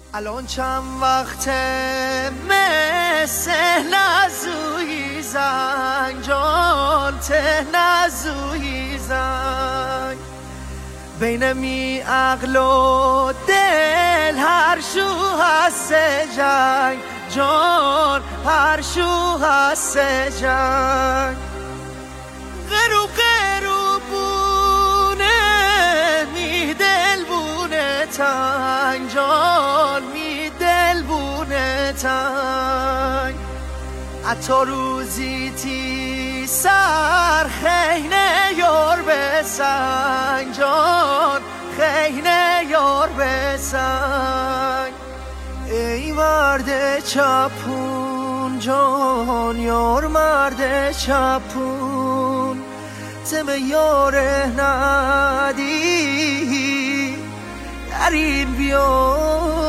الان چند وقته مثل نزوی زنگ جان ته نزوی زنگ بین می عقل و دل هر شو هست جنگ جان هر شو هست جنگ غرو غرو بونه می دل بونه تنگ جان می دل بونه تنگ حتی روزی تی سر خینه یار بسنگ جان خینه یار بسنگ ای مرد چپون جان یار مرد چپون تم یاره ندی در این بیار